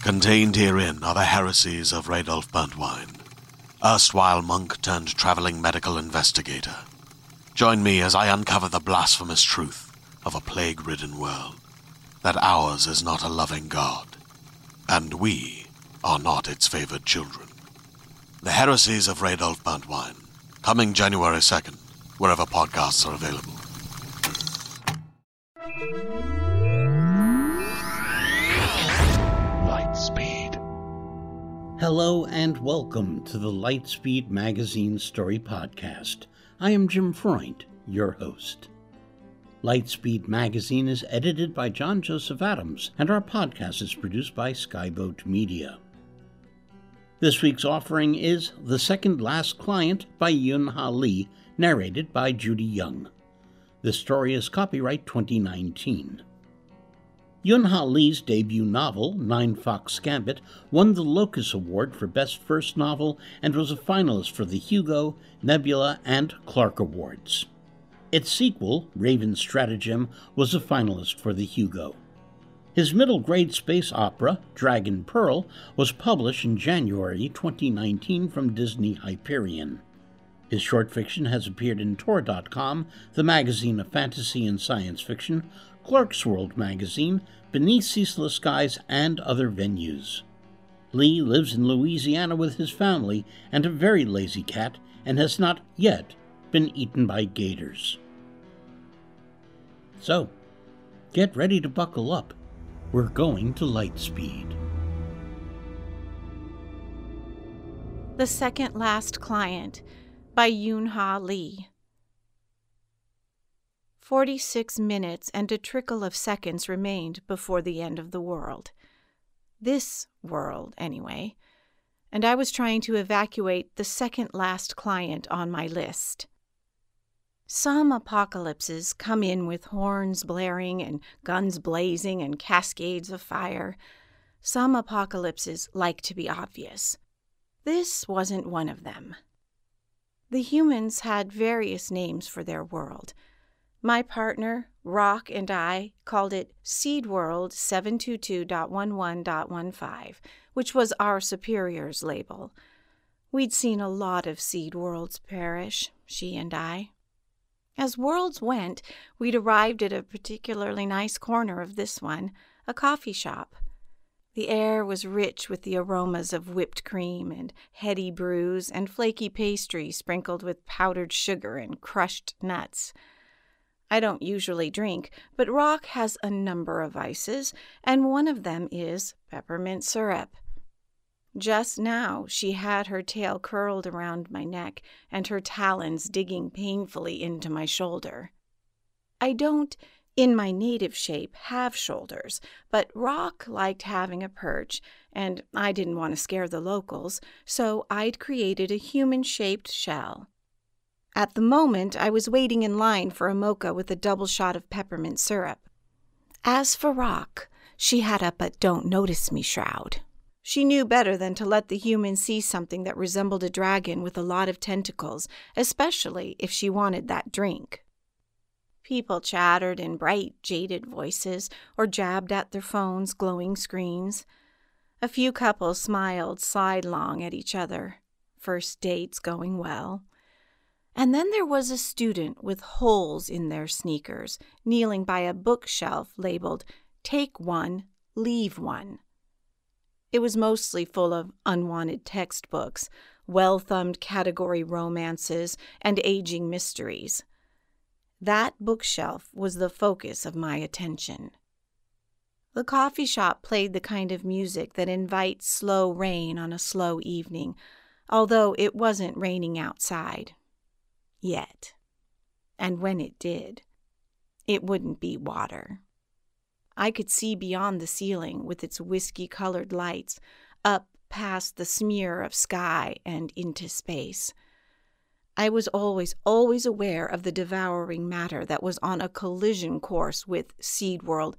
Contained herein are the heresies of Radolf Burntwine, erstwhile monk turned traveling medical investigator. Join me as I uncover the blasphemous truth of a plague-ridden world, that ours is not a loving God, and we are not its favored children. The heresies of Radolf Burntwine, coming January 2nd, wherever podcasts are available. Lightspeed. Hello and welcome to the Lightspeed Magazine Story Podcast. I am Jim Freund, your host. Lightspeed Magazine is edited by John Joseph Adams, and our podcast is produced by Skyboat Media. This week's offering is The Second Last Client by Yun-Ha Lee, narrated by Judy Young. The story is copyright 2019. Yun-Ha Lee's debut novel, Nine Fox Gambit, won the Locus Award for Best First Novel and was a finalist for the Hugo, Nebula, and Clark Awards. Its sequel, Raven Stratagem, was a finalist for the Hugo. His middle-grade space opera, Dragon Pearl, was published in January 2019 from Disney Hyperion. His short fiction has appeared in Tor.com, the magazine of fantasy and science fiction, Clarkesworld magazine, Beneath Ceaseless Skies, and other venues. Lee lives in Louisiana with his family and a very lazy cat, and has not yet been eaten by gators. So, get ready to buckle up. We're going to Lightspeed. The Second Last Client by Yun-Ha Lee. 46 minutes and a trickle of seconds remained before the end of the world. This world, anyway. And I was trying to evacuate the second last client on my list. Some apocalypses come in with horns blaring and guns blazing and cascades of fire. Some apocalypses like to be obvious. This wasn't one of them. The humans had various names for their world. My partner, Rock, and I called it Seed World 722.11.15, which was our superior's label. We'd seen a lot of seed worlds perish, she and I. As worlds went, we'd arrived at a particularly nice corner of this one, a coffee shop. The air was rich with the aromas of whipped cream and heady brews and flaky pastry sprinkled with powdered sugar and crushed nuts. I don't usually drink, but Rock has a number of vices, and one of them is peppermint syrup. Just now she had her tail curled around my neck and her talons digging painfully into my shoulder. I don't, in my native shape, have shoulders, but Rock liked having a perch, and I didn't want to scare the locals, so I'd created a human-shaped shell. At the moment, I was waiting in line for a mocha with a double shot of peppermint syrup. As for Rock, she had up a don't notice me shroud. She knew better than to let the human see something that resembled a dragon with a lot of tentacles, especially if she wanted that drink. People chattered in bright, jaded voices or jabbed at their phones' glowing screens. A few couples smiled sidelong at each other, first dates going well. And then there was a student with holes in their sneakers, kneeling by a bookshelf labeled, "Take one, leave one." It was mostly full of unwanted textbooks, well-thumbed category romances, and aging mysteries. That bookshelf was the focus of my attention. The coffee shop played the kind of music that invites slow rain on a slow evening, although it wasn't raining outside. Yet. And when it did, it wouldn't be water. I could see beyond the ceiling with its whiskey-colored lights, up past the smear of sky and into space. I was always aware of the devouring matter that was on a collision course with Seed World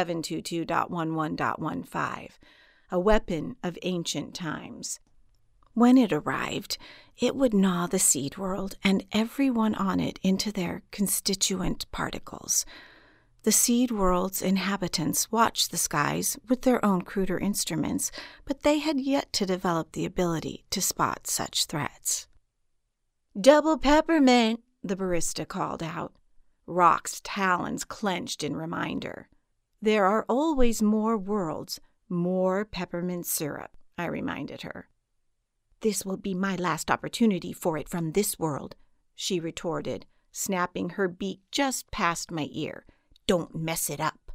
722.11.15, a weapon of ancient times. When it arrived, it would gnaw the seed world and everyone on it into their constituent particles. The seed world's inhabitants watched the skies with their own cruder instruments, but they had yet to develop the ability to spot such threats. "Double peppermint," the barista called out. Rock's talons clenched in reminder. "There are always more worlds, more peppermint syrup," I reminded her. "This will be my last opportunity for it from this world," she retorted, snapping her beak just past my ear. "Don't mess it up."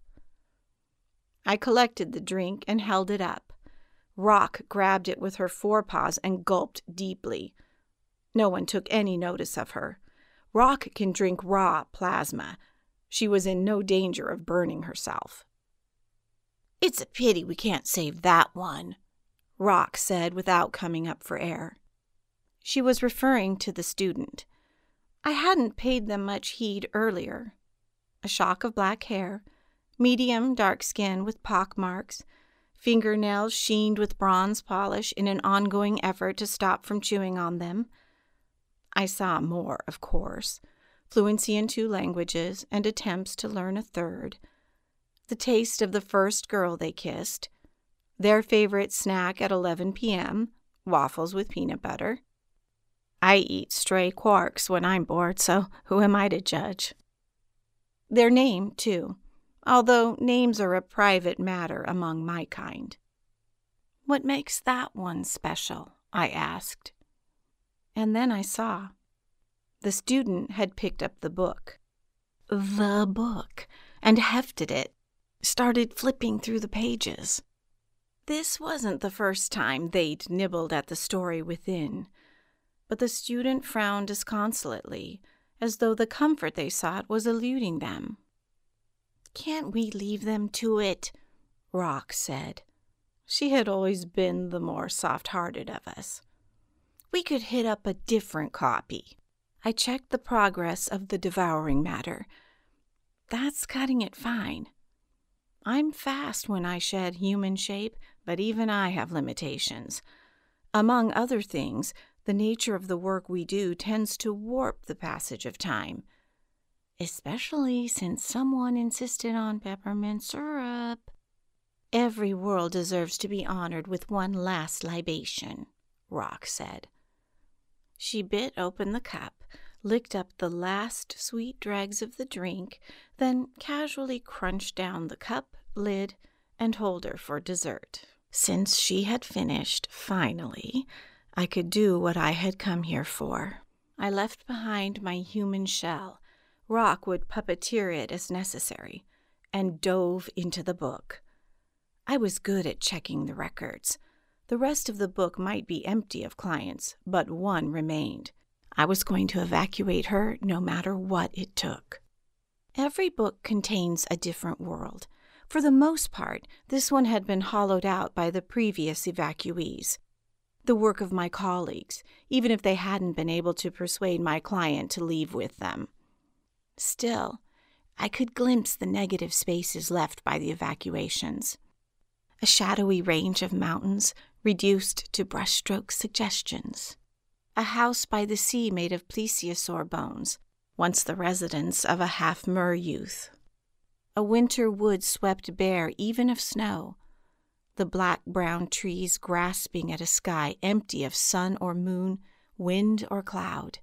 I collected the drink and held it up. Rock grabbed it with her forepaws and gulped deeply. No one took any notice of her. Rock can drink raw plasma. She was in no danger of burning herself. "It's a pity we can't save that one," Rock said without coming up for air. She was referring to the student. I hadn't paid them much heed earlier. A shock of black hair, medium dark skin with pockmarks, fingernails sheened with bronze polish in an ongoing effort to stop from chewing on them. I saw more, of course. Fluency in 2 languages and attempts to learn a 3rd. The taste of the first girl they kissed. Their favorite snack at 11 p.m., waffles with peanut butter. I eat stray quarks when I'm bored, so who am I to judge? Their name, too, although names are a private matter among my kind. "What makes that one special?" I asked. And then I saw. The student had picked up the book. The book, and hefted it, started flipping through the pages. This wasn't the first time they'd nibbled at the story within, but the student frowned disconsolately, as though the comfort they sought was eluding them. "Can't we leave them to it?" Rock said. She had always been the more soft-hearted of us. "We could hit up a different copy." I checked the progress of the devouring matter. That's cutting it fine. I'm fast when I shed human shape, but even I have limitations. Among other things, the nature of the work we do tends to warp the passage of time, especially since someone insisted on peppermint syrup. "Every world deserves to be honored with one last libation," Rock said. She bit open the cup, licked up the last sweet dregs of the drink, then casually crunched down the cup, lid, and holder for dessert. Since she had finished, finally, I could do what I had come here for. I left behind my human shell. Rock would puppeteer it as necessary, and dove into the book. I was good at checking the records. The rest of the book might be empty of clients, but one remained. I was going to evacuate her no matter what it took. Every book contains a different world. For the most part, this one had been hollowed out by the previous evacuees. The work of my colleagues, even if they hadn't been able to persuade my client to leave with them. Still, I could glimpse the negative spaces left by the evacuations. A shadowy range of mountains reduced to brushstroke suggestions. A house by the sea made of plesiosaur bones, once the residence of a half-mer youth. A winter wood swept bare even of snow, the black-brown trees grasping at a sky empty of sun or moon, wind or cloud.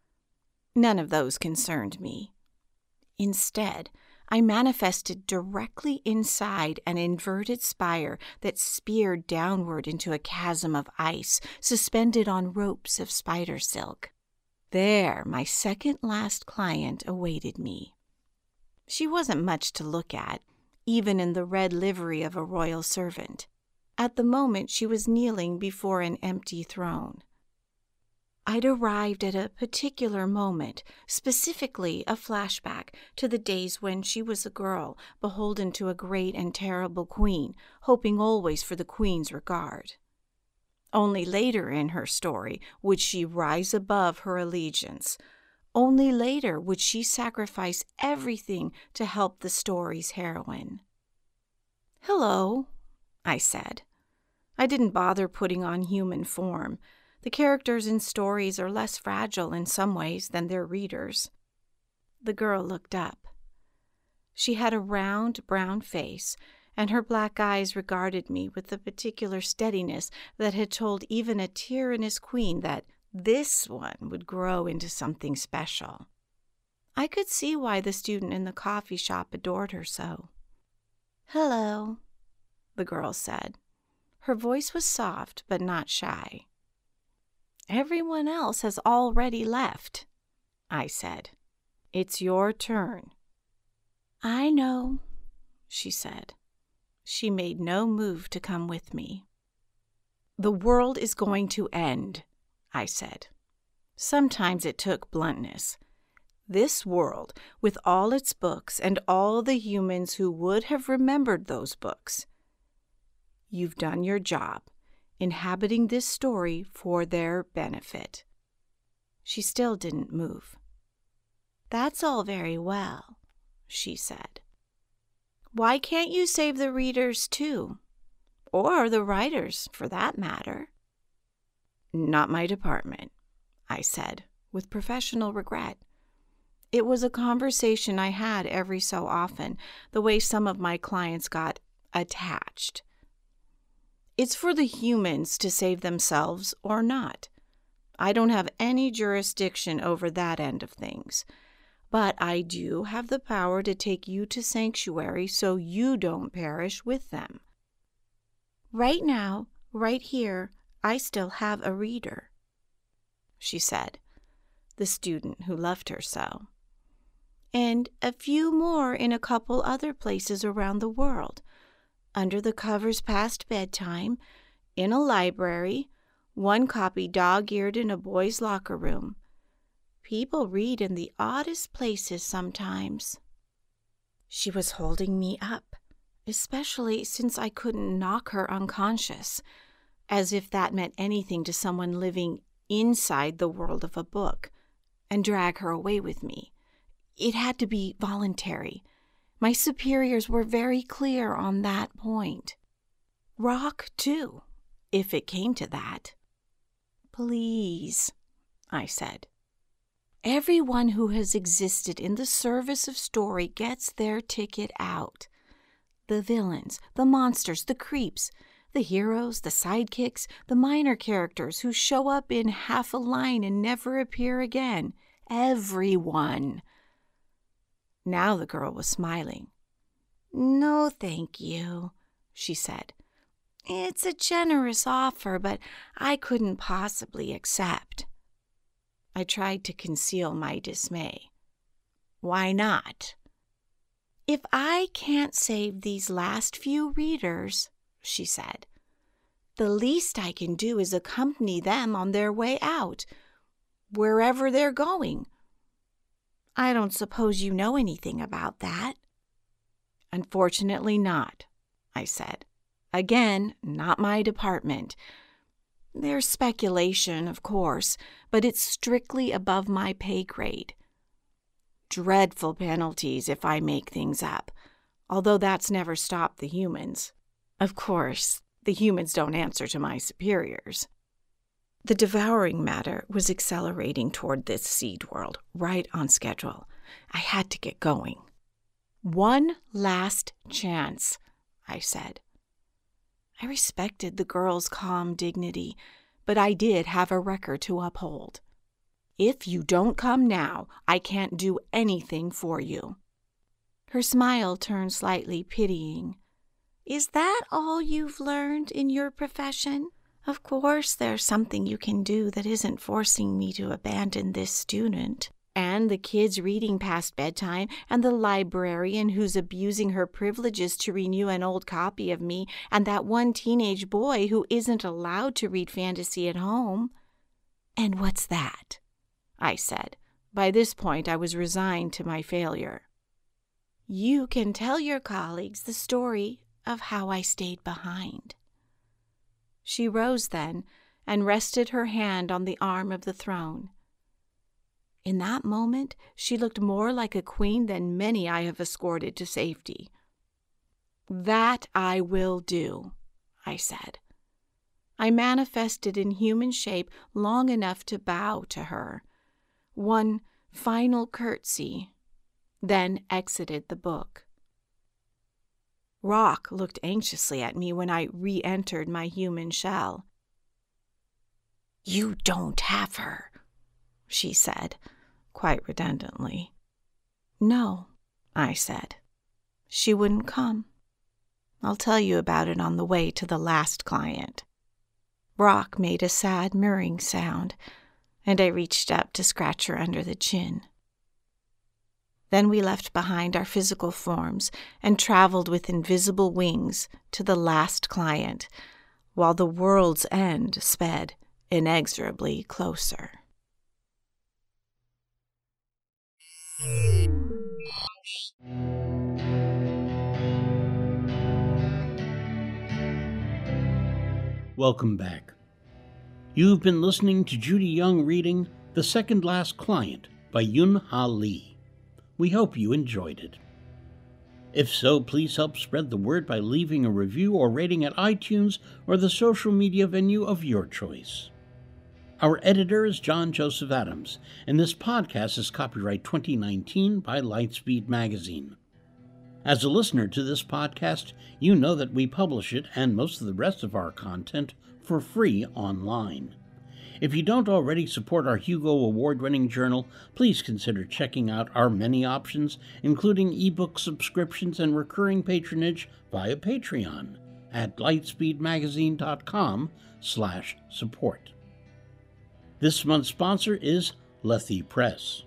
None of those concerned me. Instead, I manifested directly inside an inverted spire that speared downward into a chasm of ice suspended on ropes of spider silk. There, my second-last client awaited me. She wasn't much to look at, even in the red livery of a royal servant. At the moment, she was kneeling before an empty throne. I'd arrived at a particular moment, specifically a flashback to the days when she was a girl, beholden to a great and terrible queen, hoping always for the queen's regard. Only later in her story would she rise above her allegiance. Only later would she sacrifice everything to help the story's heroine. "Hello," I said. I didn't bother putting on human form. The characters in stories are less fragile in some ways than their readers. The girl looked up. She had a round, brown face, and her black eyes regarded me with a particular steadiness that had told even a tyrannous queen that this one would grow into something special. I could see why the student in the coffee shop adored her so. "Hello," the girl said. Her voice was soft but not shy. "Everyone else has already left," I said. "It's your turn." "I know," she said. She made no move to come with me. "The world is going to end," I said. Sometimes it took bluntness. This world, with all its books and all the humans who would have remembered those books. You've done your job, inhabiting this story for their benefit. She still didn't move. "That's all very well," she said. "Why can't you save the readers too? Or the writers, for that matter?" "Not my department," I said, with professional regret. It was a conversation I had every so often, the way some of my clients got attached. It's for the humans to save themselves or not. I don't have any jurisdiction over that end of things. But I do have the power to take you to sanctuary so you don't perish with them. Right now, right here, I still have a reader," she said, the student who loved her so. "And a few more in a couple other places around the world, under the covers past bedtime, in a library, one copy dog-eared in a boy's locker room. People read in the oddest places sometimes." She was holding me up, especially since I couldn't knock her unconscious, as if that meant anything to someone living inside the world of a book, and drag her away with me. It had to be voluntary. My superiors were very clear on that point. Rock, too, if it came to that. "Please," I said. "Everyone who has existed in the service of story gets their ticket out. The villains, the monsters, the creeps, the heroes, the sidekicks, the minor characters who show up in half a line and never appear again. Everyone." Now the girl was smiling. "No, thank you," she said. "It's a generous offer, but I couldn't possibly accept." I tried to conceal my dismay. "Why not?" "If I can't save these last few readers," she said, "the least I can do is accompany them on their way out, wherever they're going. I don't suppose you know anything about that." "Unfortunately not," I said. "Again, not my department. There's speculation, of course, but it's strictly above my pay grade. Dreadful penalties if I make things up, although that's never stopped the humans. Of course, the humans don't answer to my superiors." The devouring matter was accelerating toward this seed world, right on schedule. I had to get going. "One last chance," I said. I respected the girl's calm dignity, but I did have a record to uphold. "If you don't come now, I can't do anything for you." Her smile turned slightly pitying. "Is that all you've learned in your profession? Of course there's something you can do that isn't forcing me to abandon this student, and the kids reading past bedtime, and the librarian who's abusing her privileges to renew an old copy of me, and that one teenage boy who isn't allowed to read fantasy at home." "And what's that?" I said. By this point I was resigned to my failure. "You can tell your colleagues the story of how I stayed behind." She rose then and rested her hand on the arm of the throne. In that moment, she looked more like a queen than many I have escorted to safety. "That I will do," I said. I manifested in human shape long enough to bow to her. One final curtsy, then exited the book. Rock looked anxiously at me when I re-entered my human shell. "You don't have her," she said, quite redundantly. "No," I said. "She wouldn't come. I'll tell you about it on the way to the last client." Rock made a sad murring sound, and I reached up to scratch her under the chin. Then we left behind our physical forms and traveled with invisible wings to the last client, while the world's end sped inexorably closer. Welcome back. You've been listening to Judy Young reading The Second Last Client by Yun-Ha Lee. We hope you enjoyed it. If so, please help spread the word by leaving a review or rating at iTunes or the social media venue of your choice. Our editor is John Joseph Adams, and this podcast is copyright 2019 by Lightspeed Magazine. As a listener to this podcast, you know that we publish it and most of the rest of our content for free online. If you don't already support our Hugo Award-winning journal, please consider checking out our many options, including ebook subscriptions and recurring patronage via Patreon at lightspeedmagazine.com/support. This month's sponsor is Lethe Press.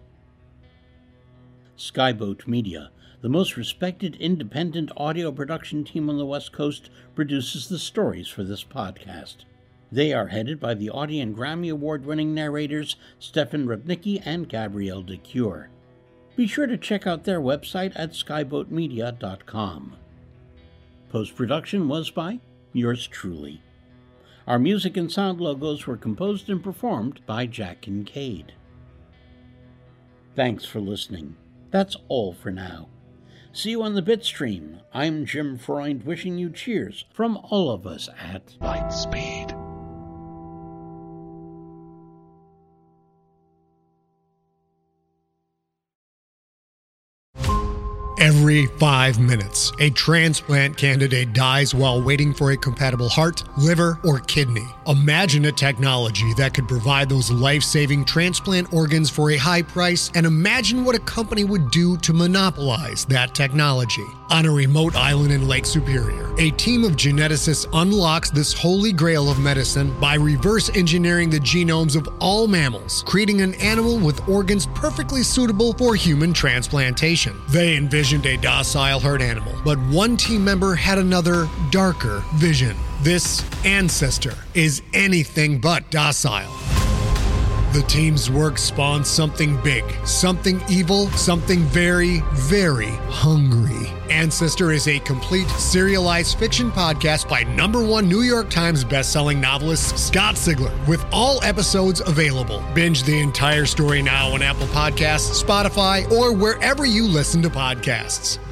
Skyboat Media, the most respected independent audio production team on the West Coast, produces the stories for this podcast. They are headed by the Audie and Grammy Award-winning narrators Stefan Rudnicki and Gabrielle de Cure. Be sure to check out their website at skyboatmedia.com. Post-production was by yours truly. Our music and sound logos were composed and performed by Jack Kincaid. Thanks for listening. That's all for now. See you on the Bitstream. I'm Jim Freund wishing you cheers from all of us at Lightspeed. Every 5 minutes, a transplant candidate dies while waiting for a compatible heart, liver, or kidney. Imagine a technology that could provide those life-saving transplant organs for a high price, and imagine what a company would do to monopolize that technology. On a remote island in Lake Superior, a team of geneticists unlocks this holy grail of medicine by reverse engineering the genomes of all mammals, creating an animal with organs perfectly suitable for human transplantation. They envisioned a docile herd animal, but one team member had another, darker vision. This ancestor is anything but docile. The team's work spawned something big, something evil, something very, very hungry. Ancestor is a complete serialized fiction podcast by #1 New York Times bestselling novelist Scott Sigler, with all episodes available. Binge the entire story now on Apple Podcasts, Spotify, or wherever you listen to podcasts.